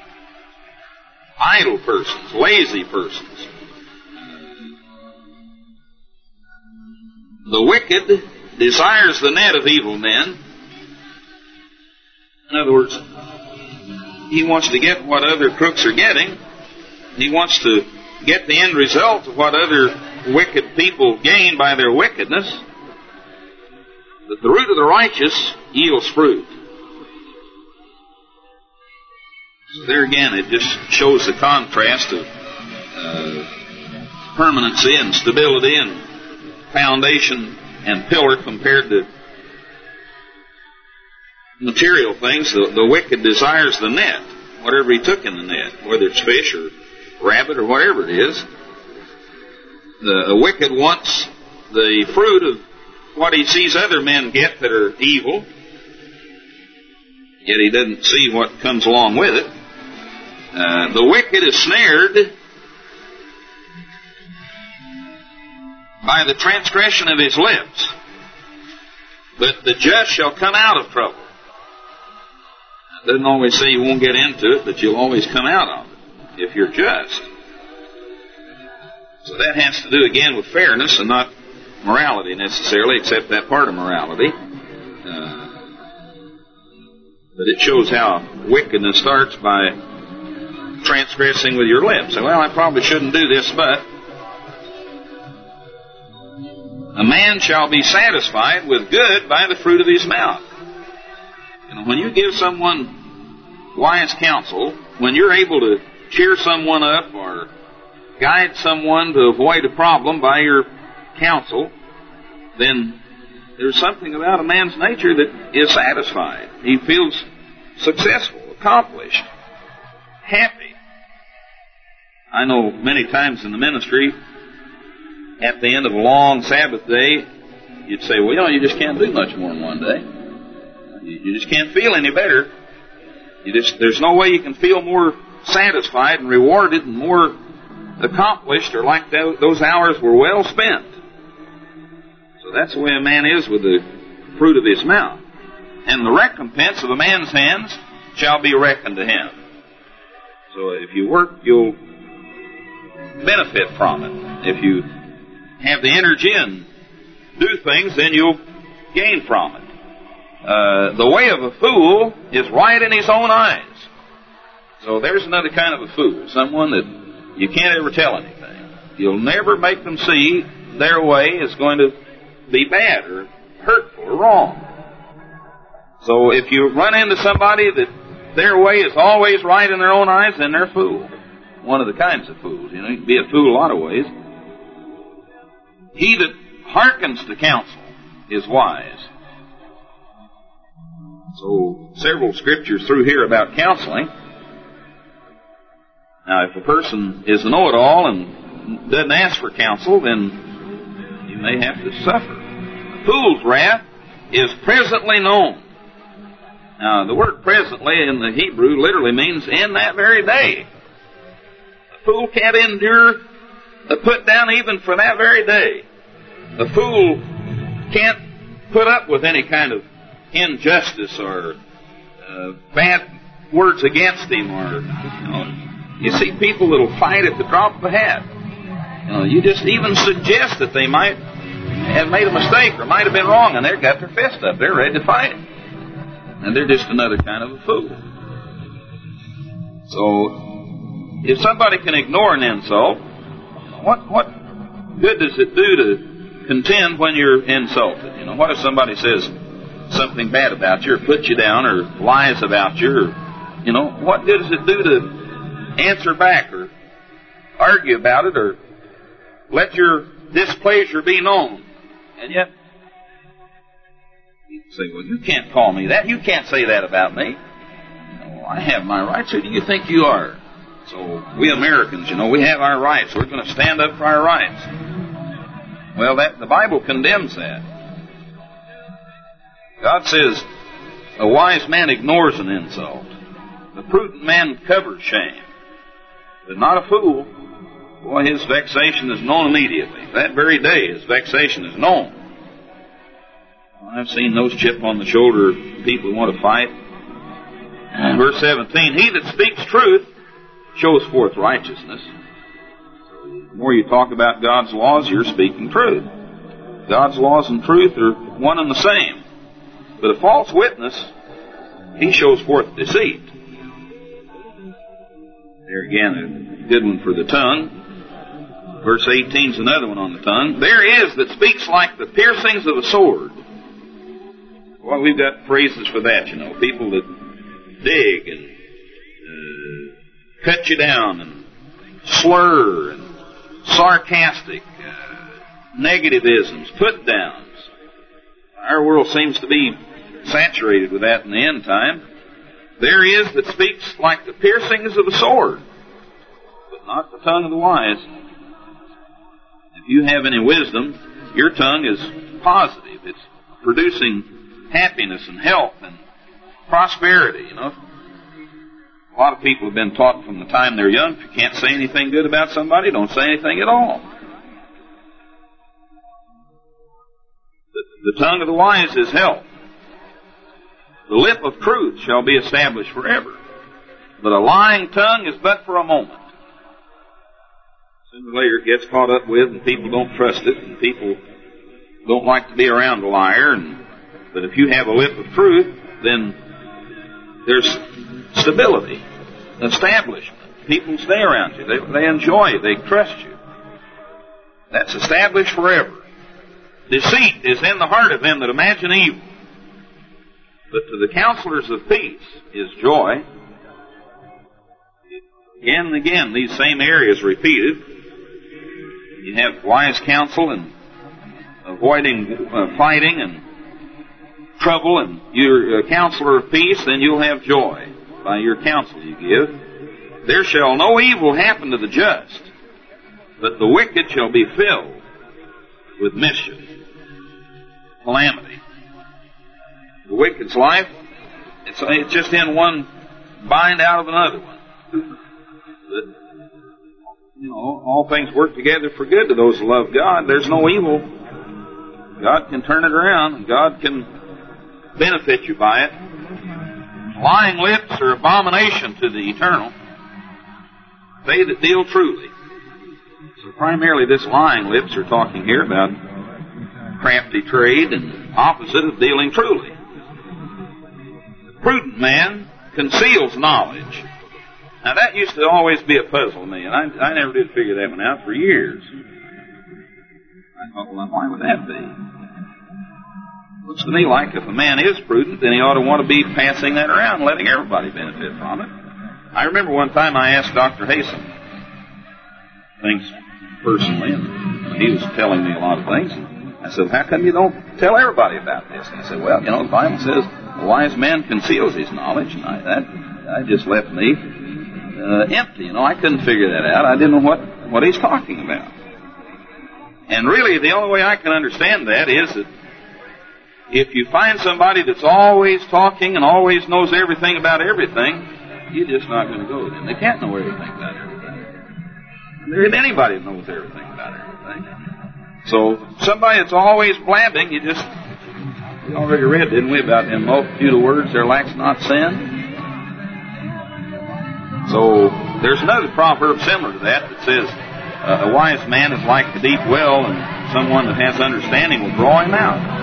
Speaker 1: Idle persons, lazy persons. The wicked desires the net of evil men. In other words, he wants to get what other crooks are getting. He wants to get the end result of what other wicked people gain by their wickedness. But the root of the righteous yields fruit. So there again, it just shows the contrast of permanency and stability and foundation and pillar compared to material things. The wicked desires the net, whatever he took in the net, whether it's fish or rabbit or whatever it is. The wicked wants the fruit of what he sees other men get that are evil, yet he doesn't see what comes along with it. The wicked is snared by the transgression of his lips, but the just shall come out of trouble. It doesn't always say you won't get into it, but you'll always come out of it if you're just. So that has to do again with fairness and not morality necessarily, except that part of morality. But it shows how wickedness starts by transgressing with your lips. So, well, I probably shouldn't do this, but a man shall be satisfied with good by the fruit of his mouth. You know, when you give someone wise counsel, when you're able to cheer someone up or guide someone to avoid a problem by your counsel, then there's something about a man's nature that is satisfied. He feels successful, accomplished, happy. I know many times in the ministry, at the end of a long Sabbath day, you'd say, well, you know, you just can't do much more in one day. You just can't feel any better. There's no way you can feel more satisfied and rewarded and more accomplished, or like those hours were well spent. So that's the way a man is with the fruit of his mouth. And the recompense of a man's hands shall be reckoned to him. So if you work, you'll benefit from it. If you have the energy and do things, then you'll gain from it. The way of a fool is right in his own eyes. So there's another kind of a fool, someone that you can't ever tell anything. You'll never make them see their way is going to be bad or hurtful or wrong. So if you run into somebody that their way is always right in their own eyes, then they're a fool. One of the kinds of fools. You can be a fool a lot of ways. He that hearkens to counsel is wise. So several scriptures through here about counseling. Now, if a person is a know-it-all and doesn't ask for counsel, then you may have to suffer. A fool's wrath is presently known. Now, the word presently in the Hebrew literally means in that very day. A fool can't endure a put down even for that very day. A fool can't put up with any kind of injustice or bad words against him, or you see people that'll fight at the drop of a hat. You just even suggest that they might have made a mistake or might have been wrong, and they've got their fist up. They're ready to fight. And they're just another kind of a fool. So, if somebody can ignore an insult, what good does it do to contend when you're insulted? What if somebody says something bad about you, or puts you down, or lies about you, or, what good does it do to answer back, or argue about it, or let your displeasure be known? And yet, you say, well, you can't call me that. You can't say that about me. I have my rights. Who do you think you are? So we Americans, we have our rights. We're going to stand up for our rights. Well, the Bible condemns that. God says a wise man ignores an insult. The prudent man covers shame. But not a fool. Boy, his vexation is known immediately. That very day, his vexation is known. I've seen those chip on the shoulder people who want to fight. Verse 17, he that speaks truth shows forth righteousness. The more you talk about God's laws, you're speaking truth. God's laws and truth are one and the same. But a false witness, he shows forth deceit. There again, a good one for the tongue. Verse 18 is another one on the tongue. There is that speaks like the piercings of a sword. Well, we've got phrases for that, people that dig and cut you down and slur and sarcastic, negativisms, put downs. Our world seems to be saturated with that in the end time. There is that speaks like the piercings of a sword, but not the tongue of the wise. If you have any wisdom, your tongue is positive. It's producing happiness and health and prosperity, A lot of people have been taught from the time they're young, if you can't say anything good about somebody, don't say anything at all. The tongue of the wise is health. The lip of truth shall be established forever. But a lying tongue is but for a moment. Sooner or later it gets caught up with, and people don't trust it, and people don't like to be around a liar. But if you have a lip of truth, then there's stability, establishment. People stay around you. They enjoy you. They trust you. That's established forever. Deceit is in the heart of them that imagine evil. But to the counselors of peace is joy. Again and again, these same areas repeated. You have wise counsel and avoiding fighting and trouble, and you're a counselor of peace, then you'll have joy by your counsel you give. There shall no evil happen to the just, but the wicked shall be filled with mischief, calamity. The wicked's life, it's just in one bind out of another one. that, all things work together for good to those who love God. There's no evil. God can turn it around, and God can benefit you by it. Lying lips are abomination to the eternal. They that deal truly. So primarily this lying lips are talking here about crafty trade and opposite of dealing truly. The prudent man conceals knowledge. Now that used to always be a puzzle to me, and I never did figure that one out for years. I thought, well, why would that be? Looks to me like if a man is prudent, then he ought to want to be passing that around, letting everybody benefit from it. I remember one time I asked Dr. Haysom things personally, and he was telling me a lot of things. And I said, how come you don't tell everybody about this? And he said, well, the Bible says a wise man conceals his knowledge, and that just left me empty. I couldn't figure that out. I didn't know what he's talking about. And really, the only way I can understand that is that if you find somebody that's always talking and always knows everything about everything, you're just not going to go with them. They can't know everything about everything. There isn't anybody that knows everything about everything. So somebody that's always blabbing, we already read, didn't we, about in multitude of words there lacks not sin? So there's another proverb similar to that says, a wise man is like the deep well, and someone that has understanding will draw him out.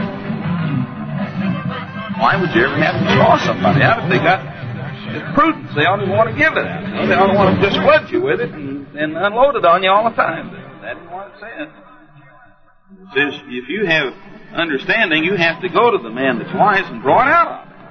Speaker 1: Why would you ever have to draw somebody out if they got prudence? They ought to want to give it out. They ought to want to just flood you with it and unload it on you all the time. That isn't what it says. It says if you have understanding, you have to go to the man that's wise and draw it out of him.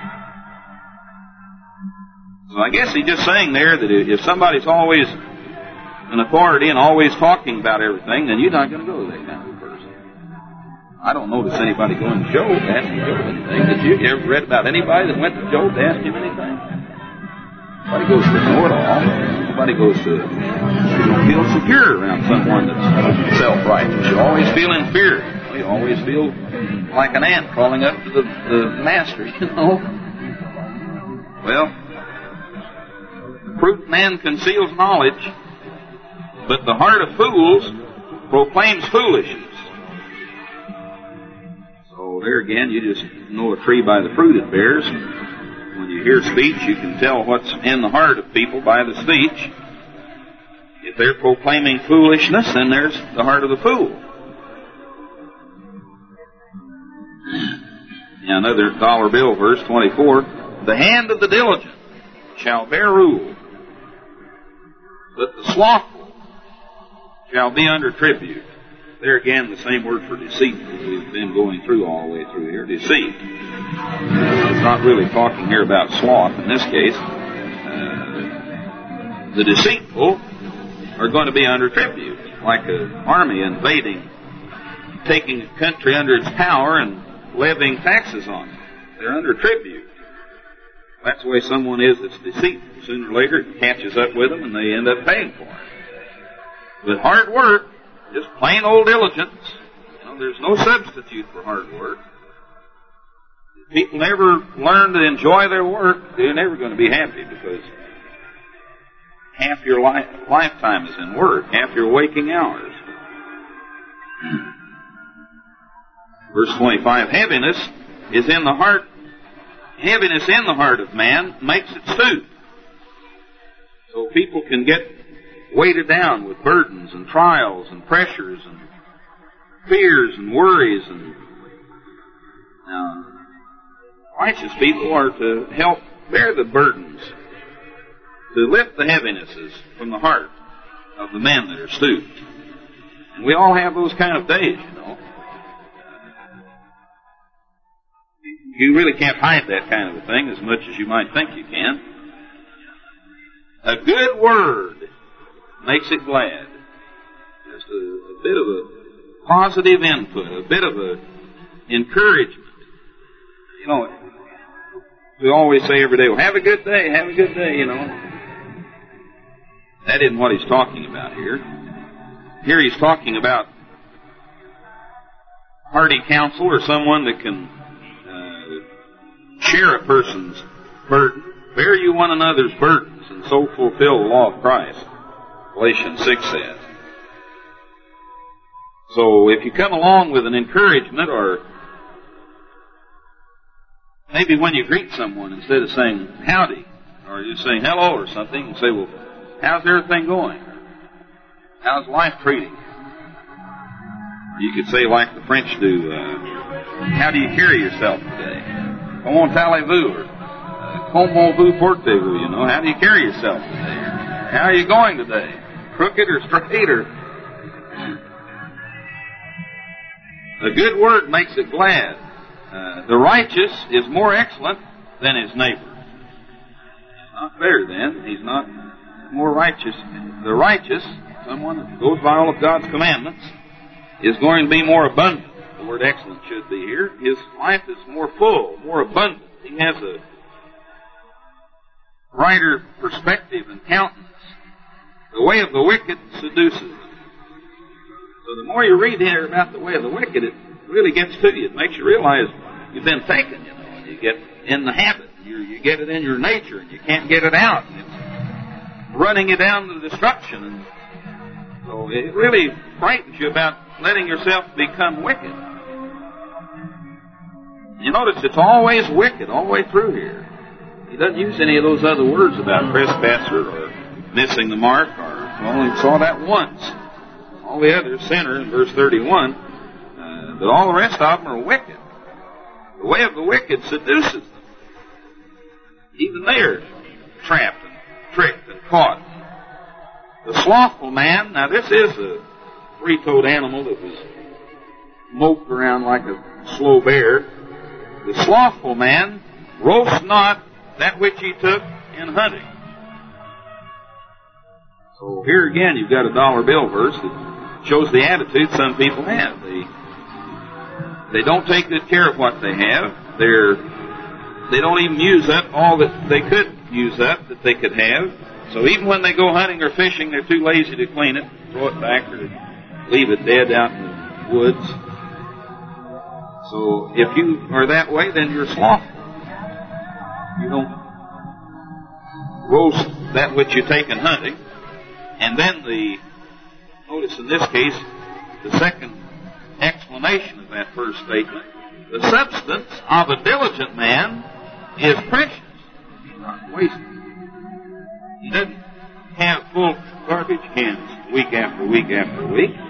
Speaker 1: So I guess he's just saying there that if somebody's always an authority and always talking about everything, then you're not going to go to that kind of a person. I don't notice anybody going to Job asking Job anything. Did you ever read about anybody that went to Job to ask him anything? Nobody goes to know-it-all. Nobody goes to, feel secure around someone that's self-righteous. You always feel in fear. You always feel like an ant crawling up to the master, Well, the prudent man conceals knowledge, but the heart of fools proclaims foolishness. So there again, you just know a tree by the fruit it bears. When you hear speech, you can tell what's in the heart of people by the speech. If they're proclaiming foolishness, then there's the heart of the fool. Now, another dollar bill verse, 24. The hand of the diligent shall bear rule, but the slothful shall be under tribute. There again, the same word for deceitful we've been going through all the way through here. Deceit. It's not really talking here about sloth in this case. The deceitful are going to be under tribute, like an army invading, taking a country under its power and levying taxes on it. They're under tribute. That's the way someone is that's deceitful. Sooner or later it catches up with them and they end up paying for it. With hard work, just plain old diligence, there's no substitute for hard work. If people never learn to enjoy their work, they're never going to be happy, because half your lifetime is in work, half your waking hours. Verse 25, heaviness in the heart of man makes it stoop. So people can get weighted down with burdens and trials and pressures and fears and worries. And now, righteous people are to help bear the burdens, to lift the heavinesses from the heart of the men that are stooped. And we all have those kind of days, You really can't hide that kind of a thing as much as you might think you can. A good word makes it glad. Just a bit of a positive input, a bit of a encouragement. We always say every day, well, have a good day, That isn't what he's talking about here. Here he's talking about hearty counsel, or someone that can share a person's burden. Bear you one another's burdens. and so fulfill the law of Christ, Galatians 6 says. So if you come along with an encouragement, or maybe when you greet someone, instead of saying howdy, or you're saying hello or something, you say, well, how's everything going? How's life treating you? You could say like the French do, how do you carry yourself today? Comment allez-vous? Or comment vous portez-vous? You know, how do you carry yourself today? How are you going today? Crooked or straight? Or a good word makes it glad. The righteous is more excellent than his neighbor. He's not better than. He's not more righteous. The righteous, someone that goes by all of God's commandments, is going to be more abundant. The word excellent should be here. His life is more full, more abundant. He has a brighter perspective and countenance. The way of the wicked seduces. So the more you read here about the way of the wicked, it really gets to you. It makes you realize you've been taken, you know, and you get in the habit. You get it in your nature, and you can't get it out. And it's running you down to destruction. And so it really frightens you about letting yourself become wicked. You notice it's always wicked all the way through here. He doesn't use any of those other words about trespasser or missing the mark, or, well, he saw that once. All the others, sinner in verse 31, but all the rest of them are wicked. The way of the wicked seduces them. Even they're trapped and tricked and caught. The slothful man, now this is a three-toed animal that was moped around like a slow bear. The slothful man roasts not that which he took in hunting. So here again you've got a dollar bill verse that shows the attitude some people have. They don't take good care of what they have. They don't even use up all that they could use up that they could have. So even when they go hunting or fishing, they're too lazy to clean it, throw it back, or leave it dead out in the woods. So if you are that way, then you're slothful. You don't roast that which you take in hunting. And then notice in this case, the second explanation of that first statement, the substance of a diligent man is precious. He's not wasted. He doesn't have full garbage cans week after week after week.